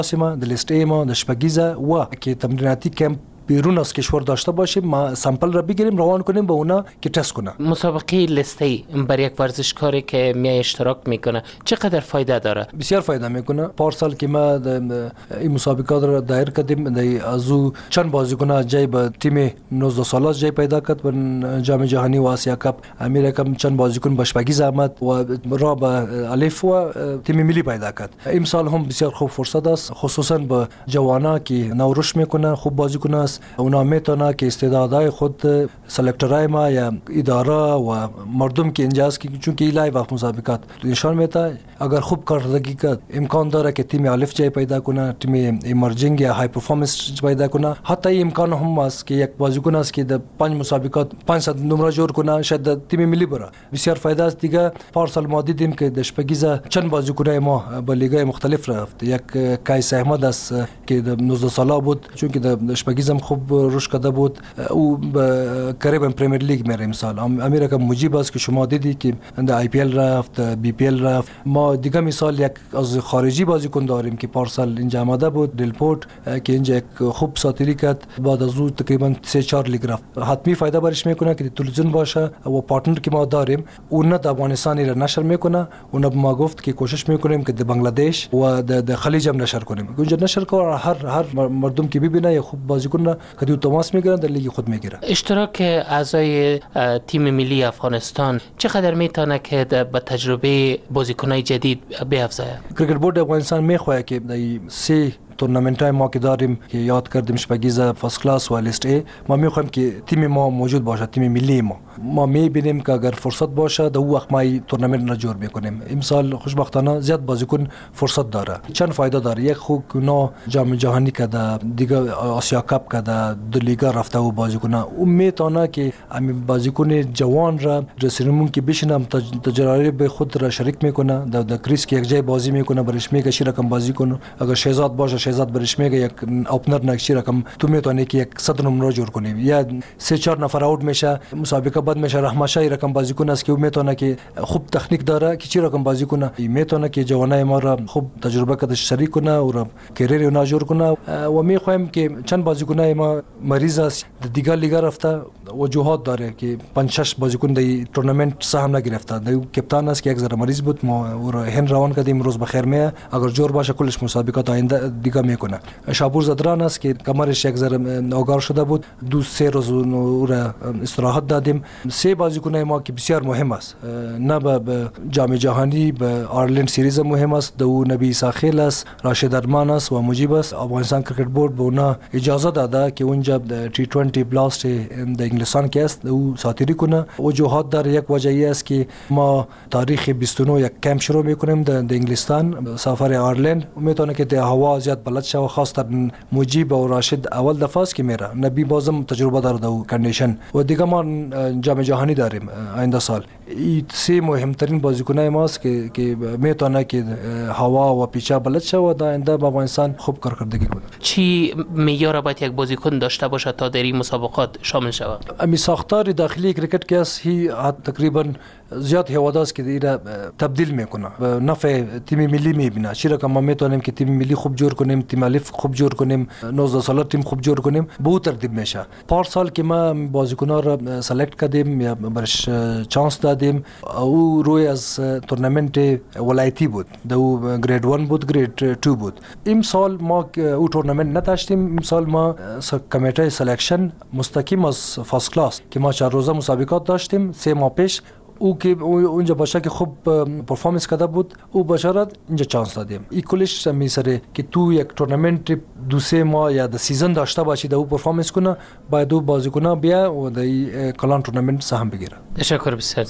ما د لیست ای ما د شپگیزه و که تمریناتی کمپ بیرون از کشور داشته باشیم، ما سامپل را بگیریم روان کنیم به اونا که تست کنه. مسابقه لیستی برای یک ورزشکاری که می اشتراک میکنه چقدر فایده داره؟ بسیار فایده میکنه. پارسال که ما این مسابقات را دایر کردیم، ازو چند بازیکن جای به تیم 19 ساله جای پیدا کرد و جام جهانی و آسیا کاپ امریکا چند بازیکن به شپگیز آمد و را به الف و تیم ملی پیدا کرد. امسال هم بسیار خوب فرصت است، خصوصا به جوانا که نوروش میکنه، خوب بازیکن است. اونا میتونه که استعدادهای خود سلکترهای ما یا اداره و مردم که اینجاست که چون که لایو وقت مسابقات نشان میده، اگر خوب کارکردگی کرد امکان داره که تیم الف جای پیدا کنه، تیم ایمرجینگ یا های پرفورمنس پیدا کنه. حتی امکان هم است که یک بازیکن است که در 5 مسابقات 500 نمره جور کنه، شاید تیم ملی بره. بسیار فایده است. دیگه پارسال ما دیدیم که در شپگیزه چند بازیکن ما به لیگ‌های مختلف رفت. یک کایس احمد است که در 19 ساله بود، چون که در شپگیزه خوب رشد کرده بود، او به کریبیان پریمیر لیگ میره. امسال امریکا مجیب است که شما دیدی که در آی پی ال رفت، بی پی ال رفت. ما دیگه مثال یک از خارجی بازیکن داریم که پارسال اینجا آمده بود، دلپورت، که اینجا یک خوب ساتیری کرد، بعد از او تقریبا 3-4 لیگ رفت. حتمی فایده برش میکنه که تلویزیون باشه و پارتنر که ما داریم اون در افغانستان را نشر میکنه. اون ما گفت که کوشش میکنیم که در بنگلادش و در خلیج هم نشر کنیم. اونجا نشر کنه هر مردم که ببینه یک خوب بازیکن کدیو تماس میگیرن در لیگ خود میگیره. اشتراک اعضای تیم ملی افغانستان چقدر میتونه که به تجربه بازیکنای جدید بیافزاید؟ کرکت بورد افغانستان میخواد که در 3 تورنمنت های ما که داریم که یاد کردیم شپگیزه، فرست کلاس و لیست ای، ما میخوایم که تیم ما موجود باشه، تیم ملی ما میبینیم که اگر فرصت باشه در اون وقت ما تورنمنت را جور میکنیم. امسال خوشبختانه زیاد بازیکن فرصت داره. چند فایده داره. یک خوب کنه جام جهانی کرده، دیگه آسیا کاپ کرده، دو لیگا رفته و بازیکن اون میتونه که همین بازیکن جوان را رسیدمون که بشینم تجربه خود را شریک میکنه. در کریس که یک جای بازی میکنه برش میگه چی رقم بازی کنه. اگر شهزاد باشه شهزاد برش میگه یک اوپنر نکشی رقم تو میتونی که یک 100 نمره جور کنی. یا 3-4 نفر اوت میشه مسابقه بعد میشه رحمتشاه رقم بازیکن است که میتونه که خوب تکنیک داره که چی رقم بازی کنه. میتونه که جوانای ما را خوب تجربه کده شریک کنه و کریر اونا جور کنه. و میخوایم که چند بازیکنای ما مریض است دیگه لیگ رفته، وجوهات داره که 5-6 بازیکن در تورنمنت سهم نگرفته. در کپتان است که یک ذره مریض بود، ما او را هن روان کردیم، روز بخیر میه، اگر جور باشه کلش مسابقات آینده دیگه میکنه. شابور زدران است که کمرش یک ذره آگار شده بود، 2-3 روز او را استراحت دادیم. 3 بازیکن ما که بسیار مهم است، نه به جام جهانی، به آرلند سیریز مهم است. دو نبی ساخیل است، راشد ارمان است و مجیب است. افغانستان کرکت بورد به اونا اجازه داده که اونجا T20 بلاست در انگلستان که است او ساتیری کنه. وجوهات در یک وجهی است که ما تاریخ 29 یک کمپ شروع میکنیم در انگلستان، سفر آرلند. میتونه که در هوا زیاد بلد شه، خاص تر مجیب و راشد اول دفعه است که میره. نبی بازم تجربه داره در کندیشن و دیگه ما جام جهانی داریم آینده سال. این 3 مهمترین بازیکنای ماست که میتونه که هوا و پیچه بلد شه و در آینده با افغانستان خوب کارکردگی کنه. چی معیار باید یک بازیکن داشته باشه تا در این مسابقات شامل شود؟ امی ساختار داخلی کرکت که است هی تقریبا زیاد هواداست که ایرا تبدیل میکنه به نفع تیم ملی میبینه. چرا که ما میتونیم که تیم ملی خوب جور کنیم، تیم الف خوب جور کنیم، 19 ساله تیم خوب جور کنیم، به اون ترتیب میشه. پارسال که ما بازیکن‌ها را سلکت کردیم یا برش چانس دادیم، او روی از تورنمنت ولایتی بود، دو گرید 1 بود، گرید 2 بود. امسال ما او تورنمنت نداشتیم. امسال ما کمیته سلکشن مستقیم از فرست کلاس که ما 4 روزه مسابقات داشتیم 3 ماه پیش، او که اونجا باشه که خوب پرفورمنس کرده بود، او بشارت اینجا چانس دادیم. این کلش میسره که تو یک تورنمنت 2-3 ماه یا د سیزن داشته باشی د او پرفورمنس کنه، باید او بازیکن بیا و د کلان تورنمنت سهم بگیره. تشکر بسیار.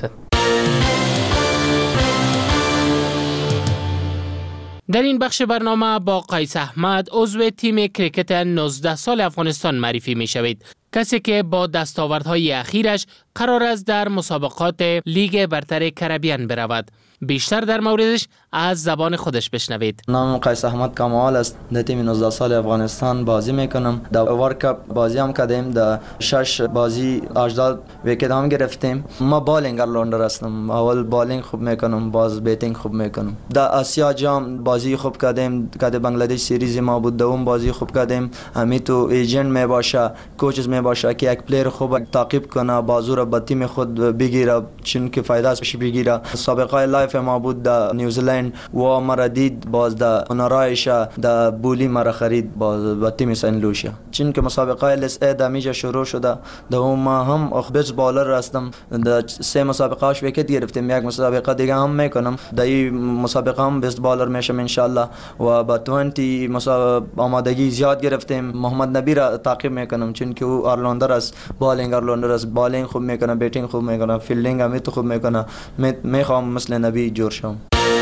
در این بخش برنامه با قیس احمد عضو تیم کرکت 19 سال افغانستان معرفی می شوید. کسی که با دستاوردهای اخیرش قرار است در مسابقات لیگ برتر کربیان برود. بیشتر در موردش از زبان خودش بشنوید. نام قیس احمد کمال است. در تیم 19 سال افغانستان بازی میکنم. در ورلد کپ بازی هم کردیم. در 6 بازی 18 ویکت هم گرفتیم. ما بالینگر لوندر هستم. اول بالینگ خوب میکنم، باز بیتینگ خوب میکنم. در آسیا جام بازی خوب کردیم. کد بنگلادش سریز ما بود، دوم بازی خوب کردیم. همین تو ایجنت می باشه، کوچز می باشه که یک پلیر خوب تعقیب کنه، بازو را به تیم خود بگیره، چون که فایده ازش بگیره. سابقه لایف ما بود در نیوزیلند و مرا دید، باز در اونرایش در بولی مرا خرید باز به تیم سن لوشیا. چون که مسابقه LSA دمیجا شروع شده. دوم ما هم اخبز بالر هستم. در 3 مسابقه‌اش ویکت گرفتیم. یک مسابقه دیگه هم میکنم. در این مسابقه هم بیست بالر میشم ان شاء الله و با 20 آمادگی زیاد گرفتیم. محمد نبی را تعقیب میکنم چون که او آرلوندر است، بالینگ آرلوندر است. بالینگ خوب میکنه، بیتینگ خوب میکنه، فیلدینگ هم خوب میکنه. میخوام مثل نبی جور شم.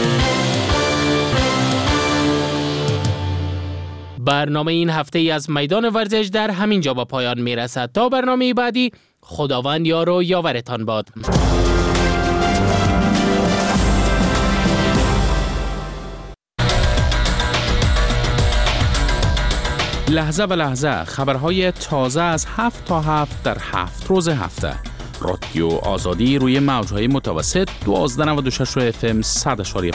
برنامه این هفته ای از میدان ورزش در همین جا با پایان میرسد. تا برنامه بعدی، خداوند یار و یاورتان باد. لحظه به لحظه خبرهای تازه از 7 تا 7 در 7 روز هفته. رادیو آزادی روی موجهای متوسط 1296 FM 100.5.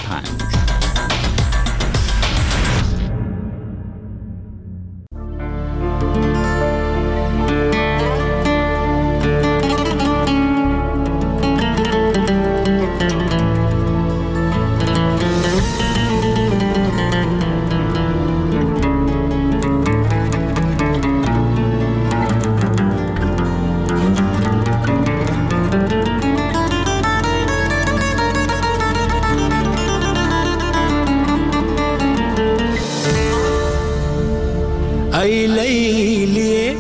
ای لیلی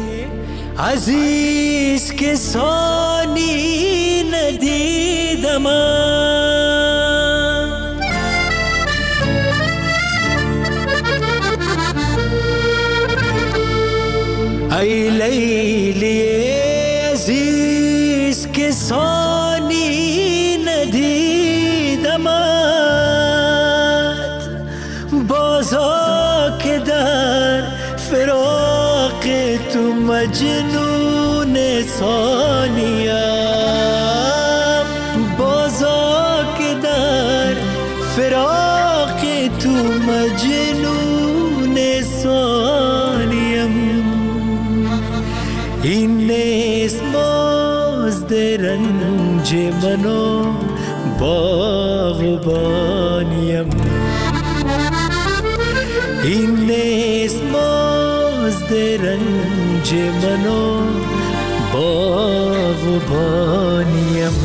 عزیز که ثانی ندیدم، ای لیلی عزیز که ثانی ندیدم، بازا که در فراق تو مجنون ثانیم، بازا که در فراق تو مجنون ثانیم. این نیست مزد رنج منو باغبانیم، این نیست مزد رنج منو باغبانیم.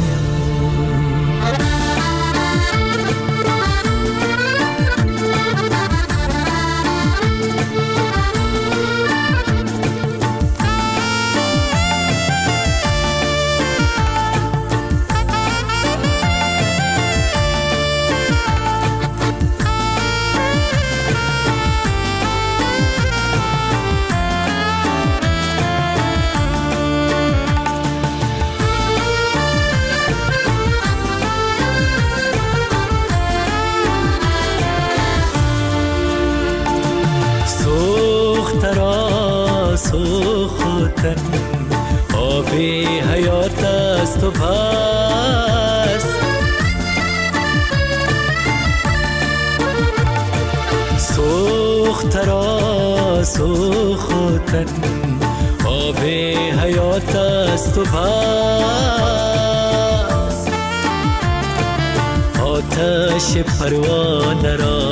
سوختن آب حیات است و بس، سوخترا سوختن آب حیات است و بس، آتش پروانه را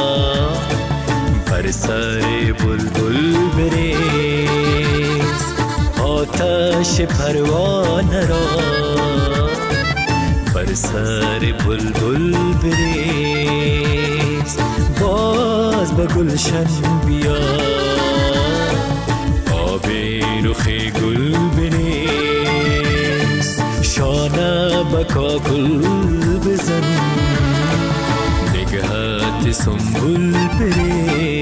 بر سر بلبل بریز، آتش پروانه را بر سر بلبل بریز، باز به گلشن بیا آب رخ گل بریز، شانه به کاکل بزن نگهت سنبول بریز.